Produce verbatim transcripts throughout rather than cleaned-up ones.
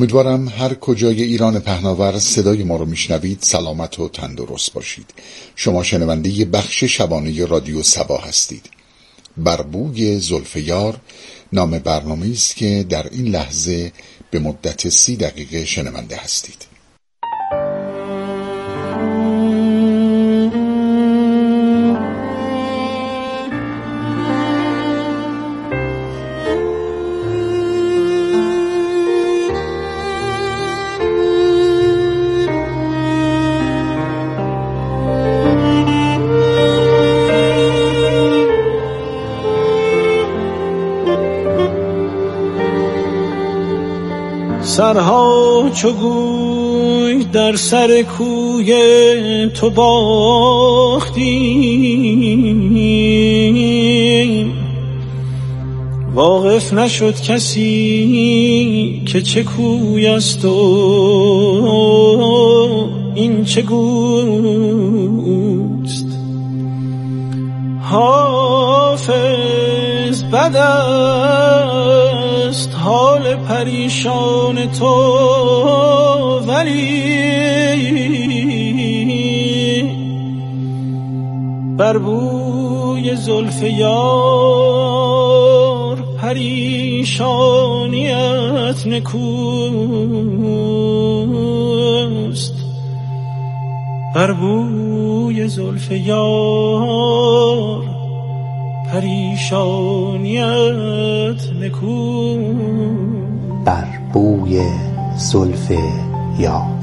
امیدوارم هر کجای ایران پهناور صدای ما رو میشنوید سلامت و تندرست باشید. شما شنونده بخش شبانه رادیو صبا هستید. بر بوی زلف یار نام برنامه‌ای است که در این لحظه به مدت سی دقیقه شنونده هستید. سرها چو گوی در سر کوی تو باختیم، واقف نشد کسی که چه کوی است و این چه گوست. حافظ بد است حال پریشان تو، ولی بر بوی زلف یار پریشانیت نکوست. بر بوی زلف یار پریشانیت نکوست. بر بوی زلف یار.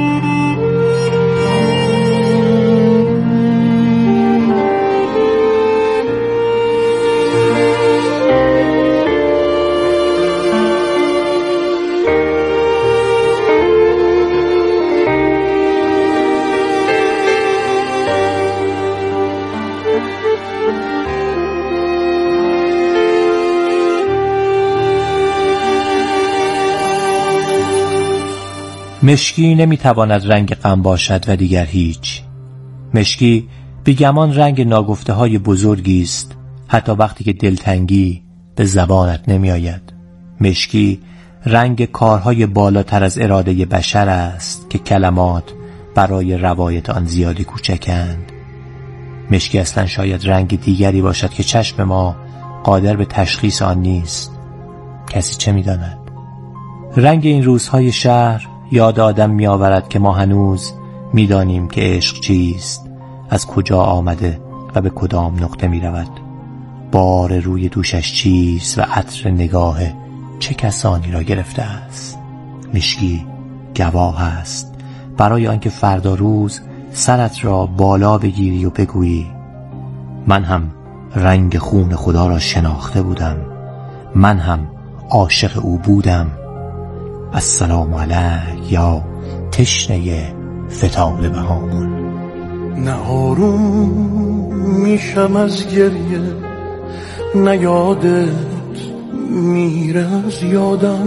مشکی نمیتواند رنگ غم باشد و دیگر هیچ. مشکی بیگمان رنگ ناگفته های بزرگی است، حتی وقتی که دلتنگی به زبانت نمی آید. مشکی رنگ کارهای بالاتر از اراده بشر است که کلمات برای روایت آن زیادی کوچکند. مشکی اصلا شاید رنگ دیگری باشد که چشم ما قادر به تشخیص آن نیست. کسی چه می داند؟ رنگ این روزهای شهر یاد آدم می آورد که ما هنوز می دانیم که عشق چیست، از کجا آمده و به کدام نقطه می رود، بار روی دوشش چیست و عطر نگاه چه کسانی را گرفته است. مشکی گواه است برای آنکه فردا روز سرت را بالا بگیری و بگویی من هم رنگ خون خدا را شناخته بودم، من هم عاشق او بودم. السلام علیک یا تشنه فتاله بهامون. نه آروم میشم از گریه، نه یادت میره از یادم،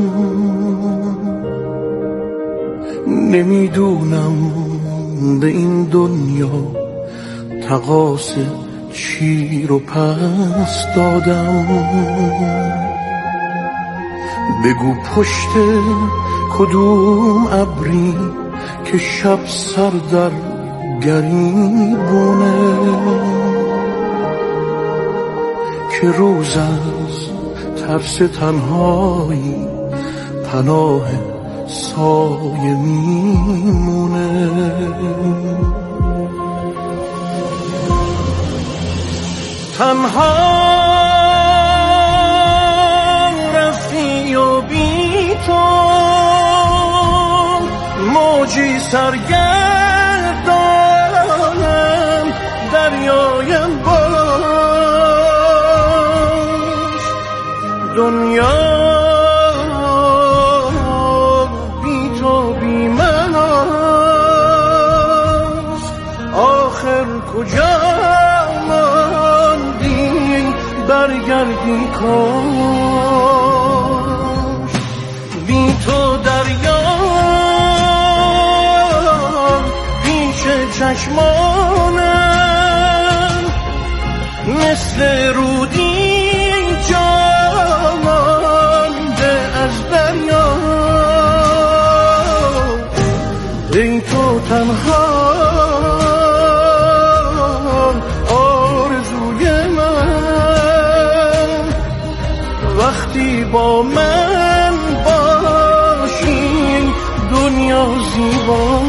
نمیدونم به این دنیا تقاص چی رو پس دادم. بگو پشت کدوم ابری که شب سر در گریبونه، که روز از ترس تنهایی پناه سایه میمونه. تنها رفتی و بی تو موجی سرگردانم دریایم باش. دنیا بی تو بی من است، آخر کجا برگردی کاش. بی تو دریا پیش چشمانم مثل رودی جا مانده از دریا. ای تو تنها آرزوی من، وقتی با من باشی دنیا زیبا.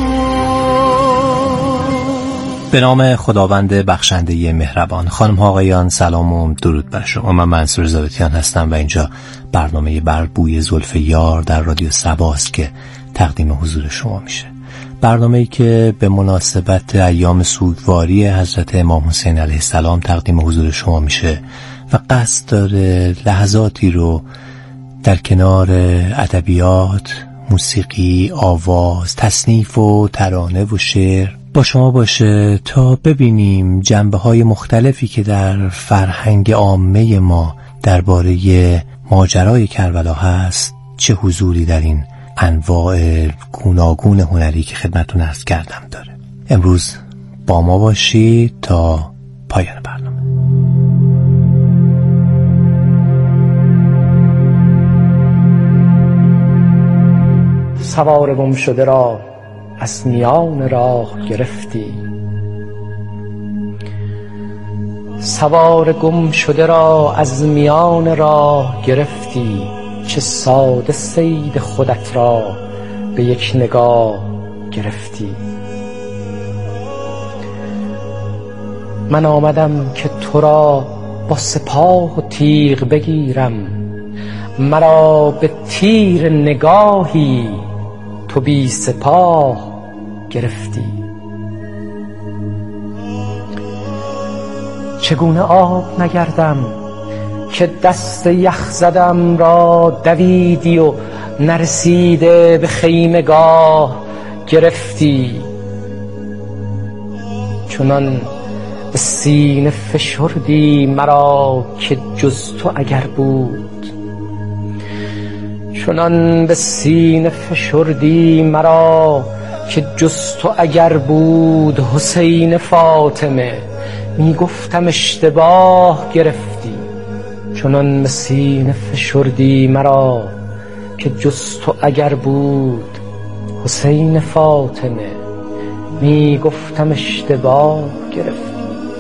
به نام خداوند بخشنده مهربان. خانم ها آقایان سلام و درود بر شما. من منصور زاویتیان هستم و اینجا برنامه بر بوی زلف یار در رادیو صباست که تقدیم حضور شما میشه. برنامه‌ای که به مناسبت ایام سوگواری حضرت امام حسین علیه السلام تقدیم حضور شما میشه و قصد داره لحظاتی رو در کنار ادبیات، موسیقی، آواز، تصنیف و ترانه و شعر با شما باشه تا ببینیم جنبه‌های مختلفی که در فرهنگ عامه ما درباره ماجرای کربلا هست چه حضوری در این انواع گوناگون هنری که خدمتتون عرض کردم داره. امروز با ما باشید تا پایان برنامه. سوار گم شده را از میان راه گرفتی، سوار گم شده را از میان راه گرفتی، چه ساده صید خودت را به یک نگاه گرفتی. من آمدم که تو را با سپاه و تیغ بگیرم، مرا به تیر نگاهی تو بی سپاه گرفتی. چگونه آب نگردم که دست یخ زدم را دویدی و نرسیده به خیمگاه گرفتی. چنان به سینه فشردی مرا که جز تو اگر بود، چنان به سینه فشردی مرا که جز تو اگر بود. حسین فاطمه می گفتم اشتباه گرفتی، چنان به سینه فشردی مرا که جز تو اگر بود. حسین فاطمه می گفتم اشتباه گرفتی.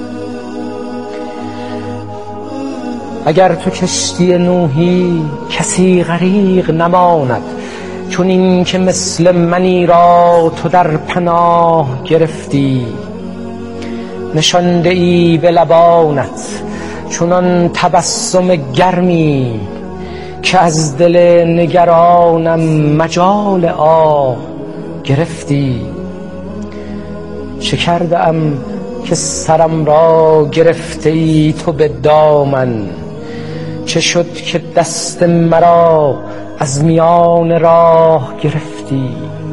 اگر تو کشتی نوحی کسی غریق نماند، چون این که مثل منی را تو در پناه گرفتی. نشانده ای به لبانت چونان تبسم گرمی که از دل نگرانم مجال آه گرفتی. چه کرده ام که سرم را گرفته ای تو به دامن، چه شد که دست مرا از میان راه گرفتی.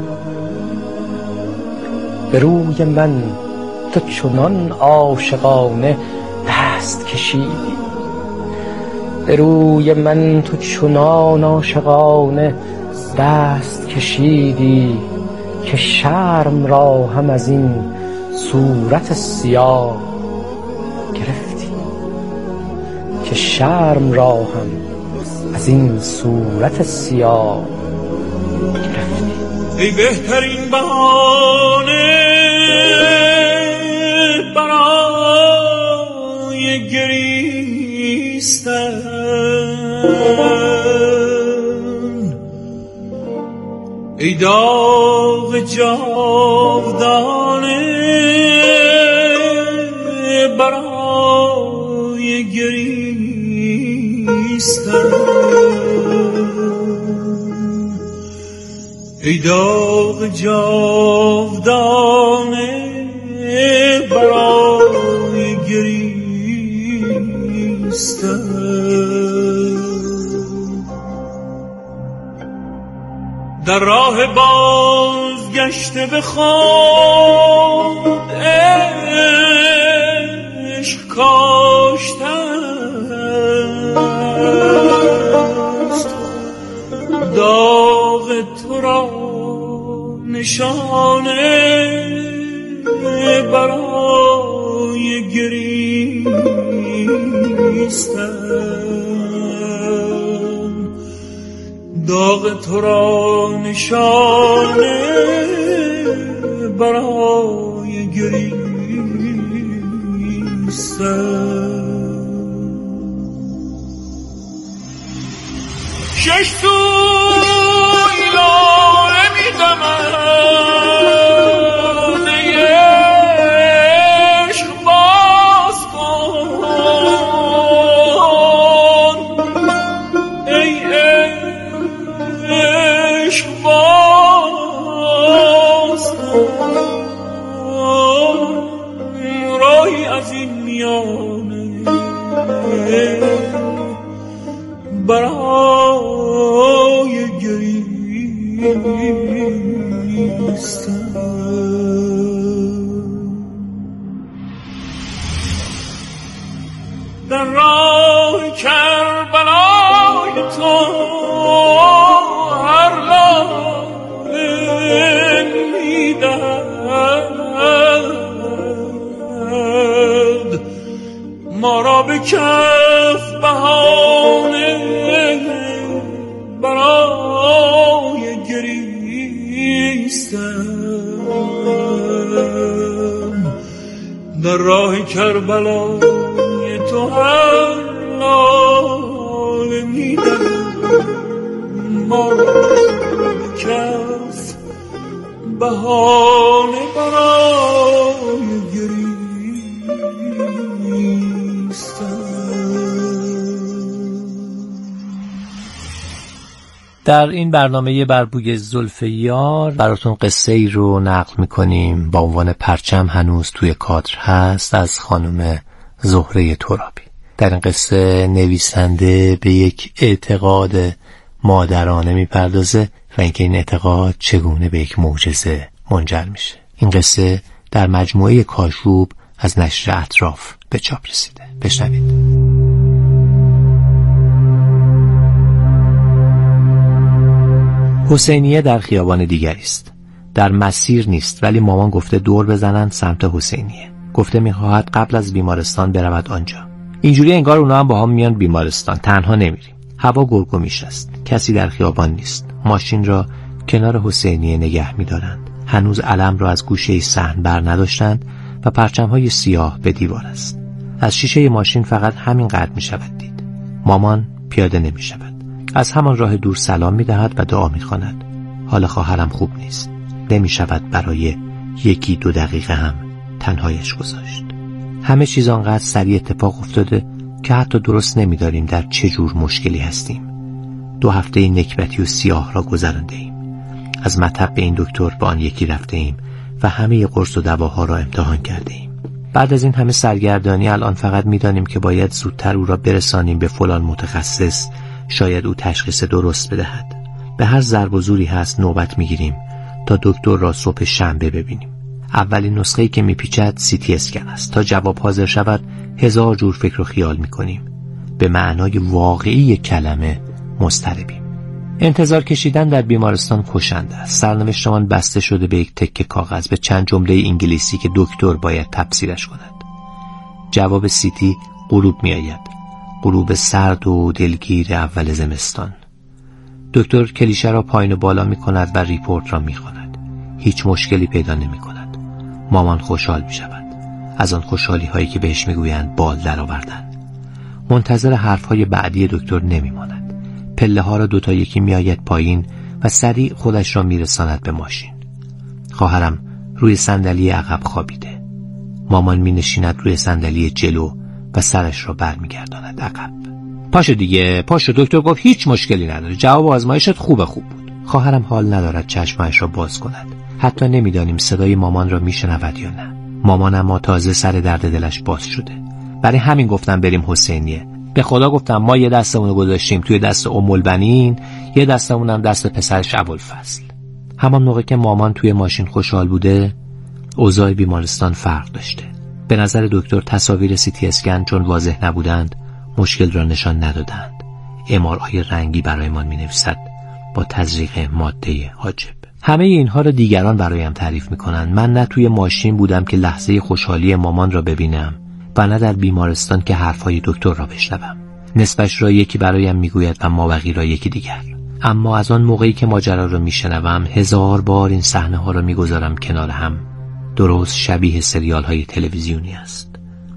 به روی من تو چنان عاشقانه دست کشیدی، به روی من تو چنان عاشقانه دست کشیدی که شرم را هم از این صورت سیاه گرفتی، که شرم را هم از این صورت سیاه گرفتی. ای بهترین بهانه برای گریستن، ای داغ جاودانه برای گریستن، ای داغ جاودانه برای گریستن. در راه بازگشته به خود عشق کاشتن است، داغ تو را نشانه برای گریستن، داغ تو را نشانه برای گریستن. شش سوی لاله می‌دمد ای عشق باز کن، ای عشق باز کن، راهی از این میانه برای گریستن. در راه کربلای تو هر لاله می‌دهد ما را به کف بهانه برای گریستن. در راه کربلای تو هر لاله می‌دهد ما را به کف بهانه برای گریستن. در این برنامه بر بوی زلف یار براتون قصه ای رو نقل میکنیم با عنوان پرچم هنوز توی کادر هست، از خانم زهره ترابی. در این قصه نویسنده به یک اعتقاد مادرانه میپردازه و اینکه این اعتقاد چگونه به یک معجزه منجر میشه. این قصه در مجموعه کاشوب از نشر اطراف به چاپ رسیده. بشنوید. حسینیه در خیابان دیگری است. در مسیر نیست، ولی مامان گفته دور بزنن سمت حسینیه. گفته میخواهد قبل از بیمارستان برود آنجا. اینجوری انگار اونا هم با هم میان بیمارستان، تنها نمیریم. هوا گرگومیش است. کسی در خیابان نیست. ماشین را کنار حسینیه نگه می‌دارند. هنوز علم را از گوشه صحن بر نداشتند و پرچم‌های سیاه به دیوار است. از شیشه ماشین فقط همین قدر می‌شود دید. مامان پیاده نمی‌شود. از همان راه دور سلام می‌دهد و دعا می‌خواند. حال خواهرم خوب نیست. نمی‌شود برای یکی دو دقیقه هم تنهایش گذاشت. همه چیز آنقدر سریع اتفاق افتاده که حتی درست نمی‌دانیم در چه جور مشکلی هستیم. دو هفته نکبتی و سیاه را گذرانده ایم. از مطب به این دکتر به آن یکی رفته ایم و همه قرص و دواها را امتحان کرده ایم. بعد از این همه سرگردانی الان فقط می‌دانیم که باید زودتر او را برسانیم به فلان متخصص، شاید او تشخیص درست بدهد. به هر ضرب و زوری هست نوبت می‌گیریم تا دکتر را صبح شنبه ببینیم. اولین نسخه‌ای که میپیچد سی تی اسکن است. تا جواب حاضر شود هزار جور فکر و خیال میکنیم. به معنای واقعی کلمه مضطربیم. انتظار کشیدن در بیمارستان کشنده است. سرنوشتمان بسته شده به یک تکه کاغذ به چند جمله انگلیسی که دکتر باید تفسیرش کند. جواب سی تی غروب میآید. غروب سرد و دلگیر اول زمستان. دکتر کلیشه را پایین و بالا میکند و ریپورت را میخواند. هیچ مشکلی پیدا نمیکند. مامان خوشحال می شود. از آن خوشحالی هایی که بهش می گویند بال در آوردن. منتظر حرف های بعدی دکتر نمی ماند. پله ها را دوتا یکی می آید پایین و سریع خودش را می رساند به ماشین. خواهرم روی صندلی عقب خوابیده. مامان می نشیند روی صندلی جلو و سرش را بر می گرداند عقب. پاشو دیگه، پاشو. دکتر گفت هیچ مشکلی نداره. جواب آزمایشت خوب خوب بود. خواهرم حال ندارد چشمش را باز کند. حتی نمیدانیم صدای مامان را میشنود یا نه. مامان اما تازه سر درد دلش باز شده. برای همین گفتم بریم حسینیه. به خدا گفتم ما یه دستمون رو گذاشتیم توی دست ام البنین، یه دستمون هم دست پسرش ابوالفضل. همان موقع که مامان توی ماشین خوشحال بوده، اوضاع بیمارستان فرق داشته. به نظر دکتر تصاویر سی تی اسکن چون واضح نبودند، مشکل را نشان ندادند. ام آر آی رنگی برایمان می‌نویسد با تزریق ماده حاجب. همه اینها را دیگران برایم تعریف میکنند. من نه توی ماشین بودم که لحظه خوشحالی مامان را ببینم و نه در بیمارستان که حرفهای دکتر را بشنوم. نصفش را یکی برایم میگوید و مابقی را یکی دیگر. اما از آن موقعی که ماجرا رو میشنوم هزار بار این صحنه ها رو میگذارم کنار هم. درست شبیه سریال های تلویزیونی است.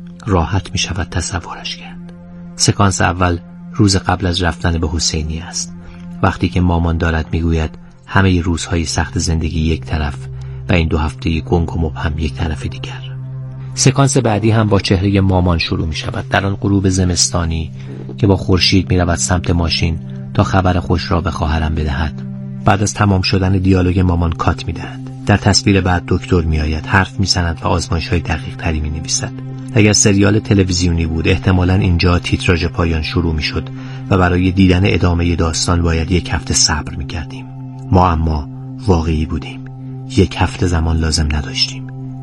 راحت می شود تصورش کرد. سکانس اول روز قبل از رفتن به حسینی است، وقتی که مامان دارد میگوید همه روزهای سخت زندگی یک طرف و این دو هفته گنگ و مبهم یک طرف دیگر. سکانس بعدی هم با چهره مامان شروع می شود در آن غروب زمستانی که با خورشید می رود سمت ماشین تا خبر خوش را به خواهرم بدهد. بعد از تمام شدن دیالوگ مامان کات می دهد. در تصویر بعد دکتر می آید، حرف می زند و آزمایش های دقیق تری می نویسد. اگر سریال تلویزیونی بود احتمالاً اینجا تیتراژ پایان شروع می شد و برای دیدن ادامه داستان باید یک هفته صبر می کردیم. ما اما واقعی بودیم. یک هفته زمان لازم نداشتیم.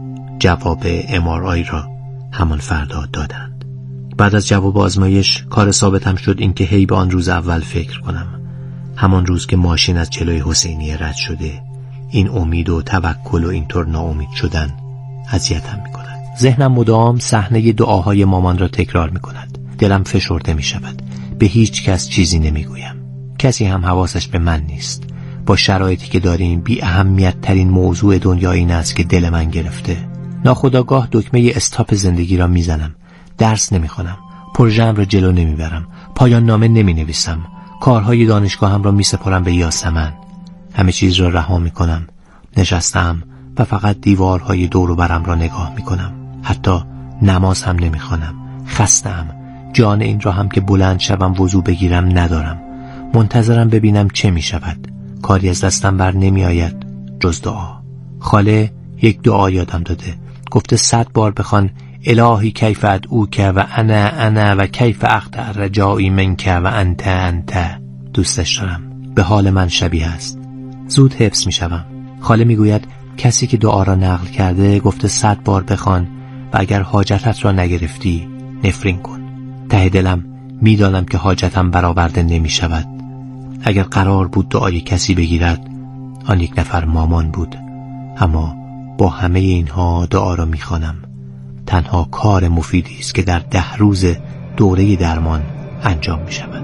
جواب ام آر آی را همان فردا دادند. بعد از جواب آزمایش کار ثابتم شد این که هی به آن روز اول فکر کنم. همان روز که ماشین از جلوی حسینی رد شده. این امید و توکل و اینطور ناامید شدن اذیتم می کند. ذهنم مدام صحنه دعاهای مامان را تکرار می کند. دلم فشرده می شود. به هیچ کس چیزی نمی گویم. کسی هم حواسش به من نیست. با شرایطی که داریم بی اهمیت ترین موضوع دنیا این است که دل من گرفته. ناخودآگاه دکمه استاپ زندگی را می زنم. درس نمی خوانم. پروژه‌ام را جلو نمی برم. پایان نامه نمی نویسم. کارهای دانشگاهم را می سپارم به یاسمن. همه چیز را رها می کنم. نشستم و فقط دیوارهای دور و برم را نگاه می کنم. حتی نماز هم نمی خوانم. خسته‌ام. جان این را هم که بلند شوم وضو بگیرم ندارم. منتظرم ببینم چه می شود. کاری از دستم بر نمی آید جز دعا. خاله یک دعا یادم داده. گفته صد بار بخوان الهی کیف ادعوک و انا انا و کیف اقطع رجایی منک و انت انت. دوستش دارم. به حال من شبیه است. زود حفظ می شوم. خاله می گوید کسی که دعا را نقل کرده گفته صد بار بخوان و اگر حاجتت را نگرفتی نفرین کن. ته دلم می دانم که حاجتم برآورده نمی شود. اگر قرار بود دعای کسی بگیرد آن یک نفر مامان بود. اما با همه اینها دعا را می خوانم. تنها کار مفیدی است که در ده روز دوره درمان انجام می شود.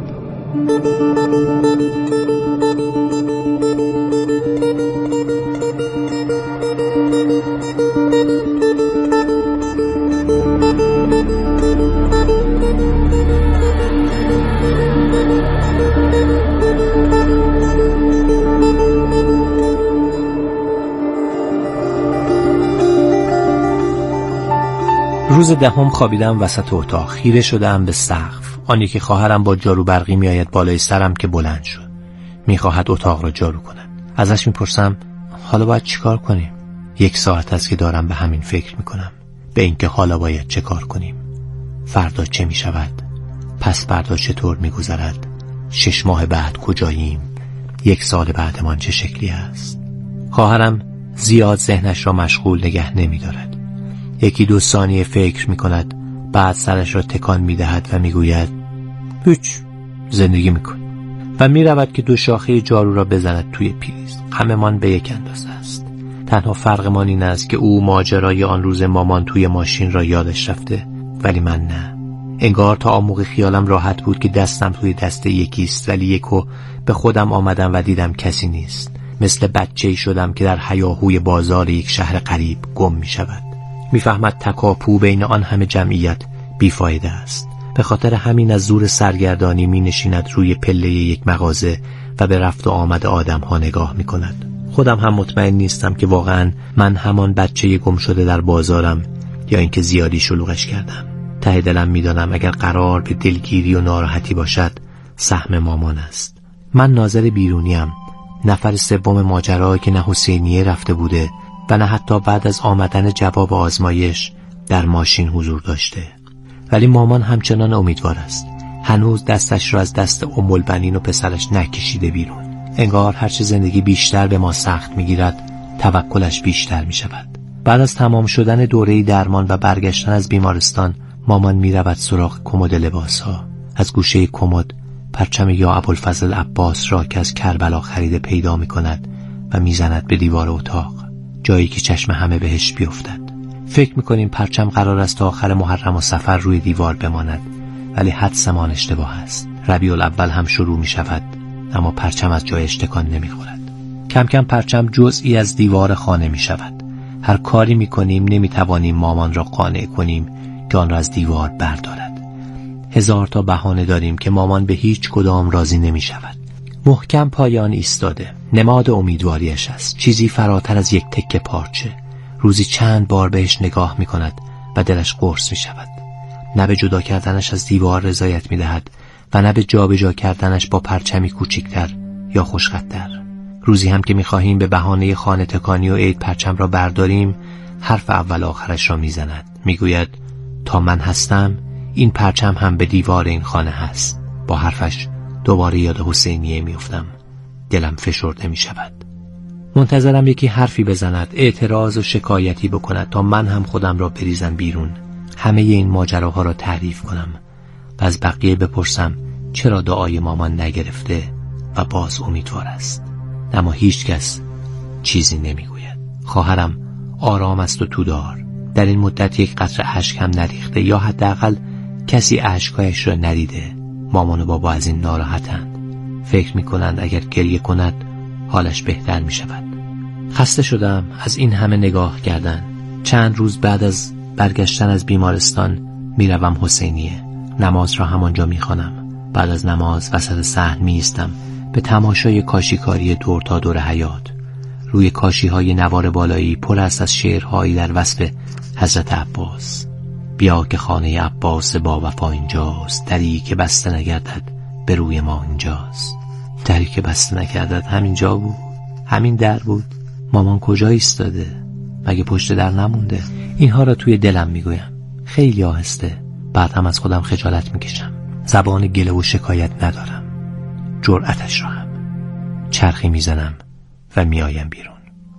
روز دهم خوابیدم وسط اتاق. خیره شدم به سقف. آن یکی خواهرم با جارو برقی می آید بالای سرم که بلند شد. می خواهد اتاق را جارو کند. ازش می پرسم حالا باید چیکار کنیم؟ یک ساعت است که دارم به همین فکر می کنم. به اینکه حالا باید چه کار کنیم. فردا چه می شود؟ پس فردا چطور می گذرد؟ شش ماه بعد کجاییم؟ یک سال بعدمان چه شکلی است؟ خواهرم زیاد ذهنش را مشغول نگه نمی دارد. یکی دو ثانیه فکر می کند، بعد سرش را تکان می دهد و می گوید هیچ، زندگی می کن و می رود که دو شاخه جارو را بزند توی پریز. همه‌مان به یک اندازه است. تنها فرقمان این است که او ماجرای آن روز مامان توی ماشین را یادش رفته ولی من نه. انگار تا آن موقع خیالم راحت بود که دستم توی دست یکیست ولی یکو به خودم آمدم و دیدم کسی نیست. مثل بچه‌ای شدم که در هیاهوی بازار یک شهر غریب گم می شود. میفهمد تکاپو بین آن همه جمعیت بیفایده است. به خاطر همین از زور سرگردانی می نشیند روی پله یک مغازه و به رفت و آمد آدم ها نگاه می کند. خودم هم مطمئن نیستم که واقعا من همان بچه گم شده در بازارم یا اینکه زیادی شلوغش کردم. ته دلم می دانم اگر قرار به دلگیری و ناراحتی باشد سهم مامان است. من ناظر بیرونیم، نفر سوم ماجرا که نه حسینیه رفته بوده و نه حتی بعد از آمدن جواب آزمایش در ماشین حضور داشته. ولی مامان همچنان امیدوار است. هنوز دستش را از دست ام البنین و پسرش نکشیده بیرون. انگار هرچه زندگی بیشتر به ما سخت میگیرد توکلش بیشتر می شود. بعد از تمام شدن دوره درمان و برگشتن از بیمارستان مامان می رود سراغ کمد لباس ها. از گوشه کمد پرچم یا ابوالفضل عباس را که از کربلا خریده پیدا می کند و می زند به دیوار اتاق، جایی که چشم همه بهش بیفتد. فکر می کنیم پرچم قرار است تا آخر محرم و صفر روی دیوار بماند ولی حدسمان اشتباه است. ربیع الاول هم شروع می شود اما پرچم از جایش تکان نمیخورد. کم کم پرچم جزئی از دیوار خانه می شود. هر کاری می کنیم نمی توانیم مامان را قانع کنیم که آن را از دیوار بردارد. هزار تا بهانه داریم که مامان به هیچ کدام راضی نمی شود. محکم پایان ایستاده، نماد امیدواریش است، چیزی فراتر از یک تکه پارچه. روزی چند بار بهش نگاه می کند و دلش قرص می شود. نه به جدا کردنش از دیوار رضایت می دهد و نه به جا به جا کردنش با پرچمی کوچکتر یا خوشخط‌تر. روزی هم که می خواهیم به بهانه خانه تکانی و عید پرچم را برداریم، حرف اول آخرش را می زند. می گوید تا من هستم این پرچم هم به دیوار این خانه هست. با حرفش دوباره یاد حسینیه می افتم. دلم فشرده می شود. منتظرم یکی حرفی بزند، اعتراض و شکایتی بکند تا من هم خودم را بریزم بیرون، همه این ماجراها را تعریف کنم و از بقیه بپرسم چرا دعای مامان نگرفته و باز امیدوار است. اما هیچ کس چیزی نمیگوید. خواهرم آرام است و تودار. در این مدت یک قطره اشک هم نریخته، یا حداقل کسی اشکایش را ندیده. مامان و بابا از این ناراحتند. فکر میکنند اگر گریه کند حالش بهتر می شود. خسته شدم از این همه نگاه کردن. چند روز بعد از برگشتن از بیمارستان می روم حسینیه. نماز را همانجا می خوانم. بعد از نماز وسط صحن می ایستم به تماشای کاشیکاری دور تا دور حیاط. روی کاشی های نوار بالایی پر است از شعرهایی در وصف حضرت عباس. بیا که خانه عباس با وفا اینجاست، دری که بسته نگردد به روی ما اینجاست. دری که بسته نگردد همینجا بود، همین در بود. مامان کجا ایستاده؟ مگه پشت در نمونده؟ اینها را توی دلم میگویم، خیلی آهسته. بعد هم از خودم خجالت میکشم. زبان گله و شکایت ندارم، جرأتش را هم. چرخی میزنم و میایم بیرون.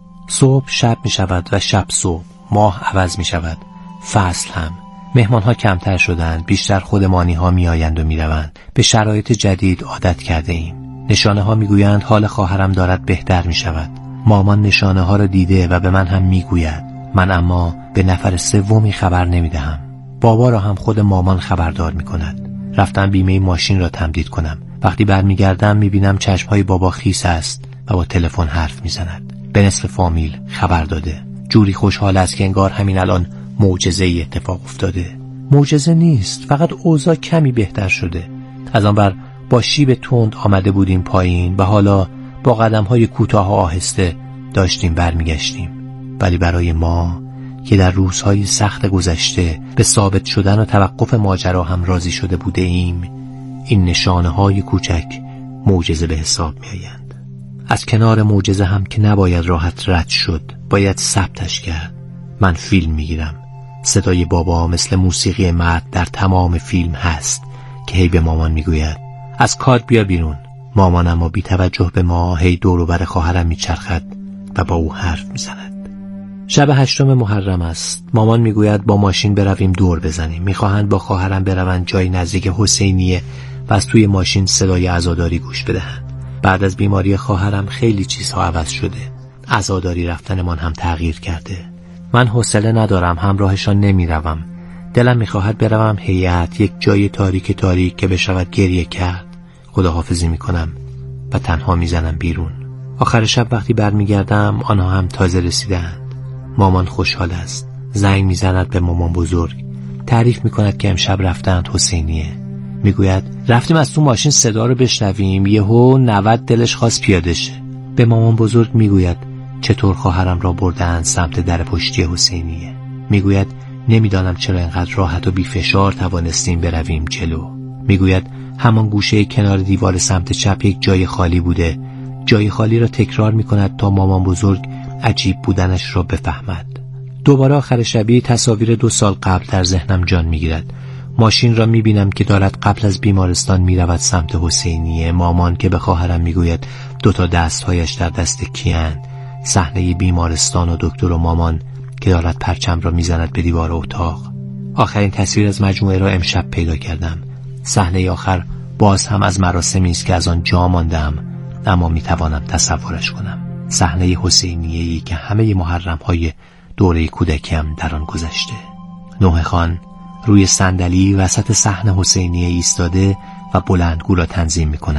صبح شب میشود و شب صبح. ماه عوض میشود، فصل هم. مهمانها کمتر شدند، بیشتر خودمانی ها میآیند و میروند. به شرایط جدید عادت کرده ایم. نشانه ها میگویند حال خواهرم دارد بهتر میشود. مامان نشانه ها را دیده و به من هم میگوید. من اما به نفر سومی خبر نمیدهم. بابا را هم خود مامان خبردار میکند. رفتم بیمه ماشین را تمدید کنم. وقتی برمیگردم میبینم چشمهای بابا خیس است و با تلفن حرف میزند. به نصف فامیل خبر داده. جوری خوشحال است که انگار همین الان معجزه‌ای اتفاق افتاده. معجزه نیست، فقط اوضاع کمی بهتر شده. از آن بر با شیب تند آمده بودیم پایین و حالا با قدم‌های کوتاه و آهسته داشتیم برمیگشتیم. ولی برای ما که در روزهای سخت گذشته به ثابت شدن و توقف ماجرا هم راضی شده بوده ایم، این نشانه‌های کوچک معجزه به حساب می‌آیند. از کنار معجزه هم که نباید راحت رد شد، باید ثبتش کرد. من فیلم میگیرم. صدای بابا مثل موسیقی مرد در تمام فیلم هست که هی به مامان میگوید از کار بیا بیرون. مامان اما بی توجه به ما هی دور و بر خواهرم میچرخد و با او حرف میزند. شب هشتم محرم است. مامان میگوید با ماشین برویم دور بزنیم. میخواهند با خواهرم بروند جای نزدیک حسینیه و از توی ماشین صدای عزاداری گوش بدهند. بعد از بیماری خواهرم خیلی چیزها عوض شده. عزاداری رفتنمان هم تغییر کرده. من حوصله ندارم، همراهشان نمیروم. دلم میخواهد بروم هیئت، یک جای تاریک تاریک که بشود گریه کرد. خداحافظی میکنم و تنها میزنم بیرون. آخر شب وقتی برمیگردم آنها هم تازه رسیدند. مامان خوشحال است. زنگ میزند به مامان بزرگ. تعریف میکند که امشب رفتند حسینیه. میگوید رفتیم از تو ماشین صدا رو بشنویم، یهو نود دلش خواست پیاده شه. به مامان بزرگ میگوید چطور خواهرم را بردند سمت در پشتی حسینیه. میگوید نمیدانم چرا اینقدر راحت و بی فشار توانستیم برویم جلو. میگوید همان گوشه کنار دیوار سمت چپ یک جای خالی بوده. جای خالی را تکرار میکند تا مامان بزرگ عجیب بودنش را بفهمد. دوباره آخر شبی تصاویر دو سال قبل در ذهنم جان میگیرد. ماشین را میبینم که دارد قبل از بیمارستان میرود سمت حسینیه. مامان که به خواهرم میگوید دوتا دستهایش در دست کیند. صحنه بیمارستان و دکتر و مامان که دارد پرچم را میزند به دیوار اتاق. آخرین تصویر از مجموعه را امشب پیدا کردم. صحنه آخر باز هم از مراسمی است که از آن جا ماندم، اما میتوانم تصورش کنم. صحنه حسینیه‌ای که همه محرم‌های دوره کودکیم در آن گذشته. نوح خان روی صندلی وسط صحنه حسینیه ایستاده و بلندگو را تنظیم می‌کند.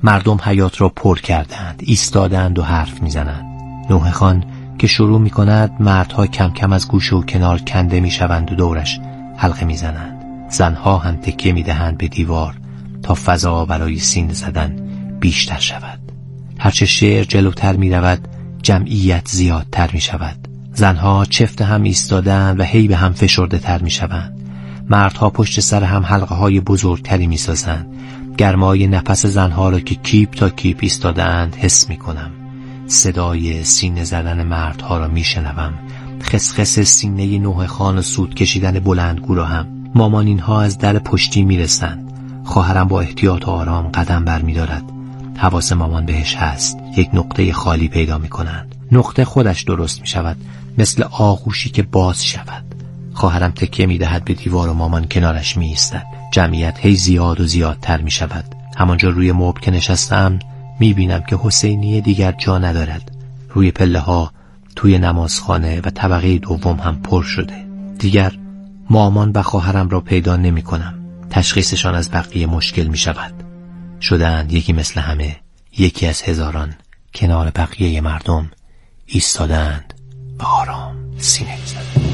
مردم حیات را پر کردند، ایستادند و حرف میزنند. نوح خان که شروع می کند، مردها کم کم از گوشه و کنار کنده می شوند و دورش حلقه می زنند. زنها هم تکیه می دهند به دیوار تا فضا برای سینه زدن بیشتر شود. هرچه شعر جلوتر می رود، جمعیت زیادتر می شود. زنها چفت هم ایستادند و هی به هم فشرده تر می شوند. مردها پشت سر هم حلقه های بزرگتری می سازند. گرمای نفس زنها را که کیپ تا کیپ ایستادند حس می کنم. صدای سینه زدن مردها را می شنوم. خسخس سینه نوح خان و سود کشیدن بلندگو را هم. مامانین ها از در پشتی می رسند. خواهرم با احتیاط و آرام قدم بر می دارد. حواس مامان بهش هست. یک نقطه خالی پیدا می کنند. نقطه خودش درست می شود، مثل آغوشی که باز شود. خواهرم تکیه می دهد به دیوار و مامان کنارش می ایستد. جمعیت هی زیاد و زیادتر می شود. همانجا روی مبل که نشستم می بینم که حسینیه دیگر جا ندارد. روی پله ها، توی نمازخانه و طبقه دوم هم پر شده. دیگر مامان و خواهرم را پیدا نمی کنم. تشخیصشان از بقیه مشکل می شود. شدند یکی مثل همه، یکی از هزاران، کنار بقیه مردم ایستادند و آرام سینه می‌زدند.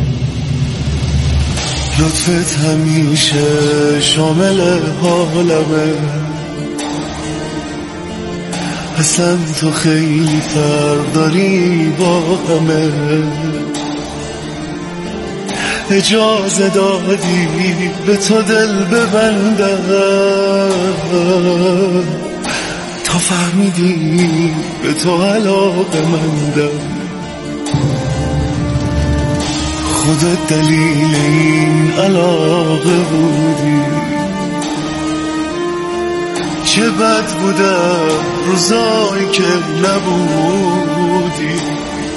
لطفت همیشه شامل حالمه، اصلا تو خیلی فرق داری با همه. اجازه دادی به تو دل ببندم، تا فهمیدی به تو علاقه مندم. خودت دلیل این علاقه بودی، چه بد بودم روزایی که نبودی.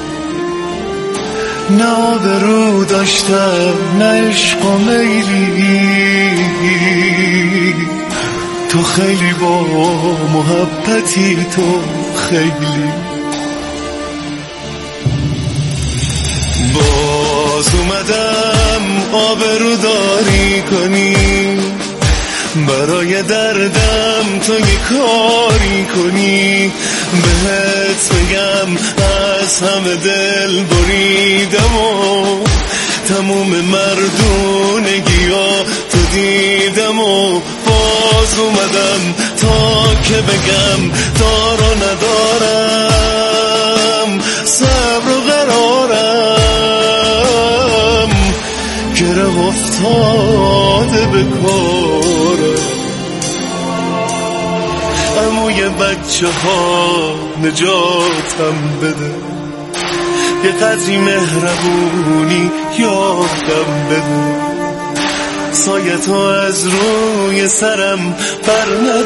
نه آبرو داشتم نه عشق و میلی، تو خیلی با محبتی، تو خیلی. باز اومدم آبرو داری کنی، برای دردم تو یه کاری کنی. بهت بگم از همه دل بریدم و تموم مردونگیا تو دیدم و باز اومدم تا که بگم دارو ندارم، صبر و قرارم گره افتاده به کارم. عموی بچه ها نجاتم بده، یه قدری مهربونی یادم بده. سایه تو از روی سرم بر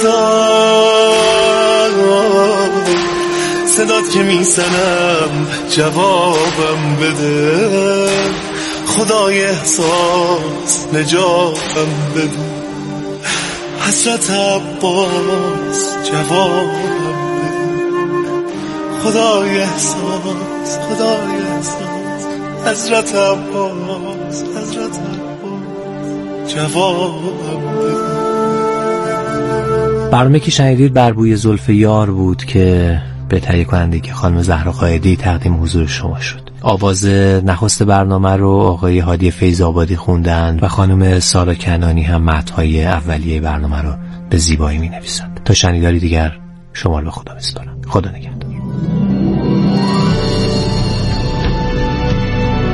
ندار، صدات که میزنم جوابم بده. خدای احساس نجاتم بده، حسرت عباس جوابم بده. خدای احساس، خدای احساس، حضرت عباس، حضرت عباس جوابم بده. برنامه که شنیدید بر بوی زلف یار بود که به تهیه کنندگی خانم زهرا قائدی تقدیم حضور شما شد. آواز نخست برنامه رو آقای هادی فیض‌آبادی خوندند و خانم سارا کنانی هم متن‌های اولیه برنامه رو به زیبایی می‌نویسند. تا شنیداری دیگر شما رو به خدا بسپارم. خدا نگهدار.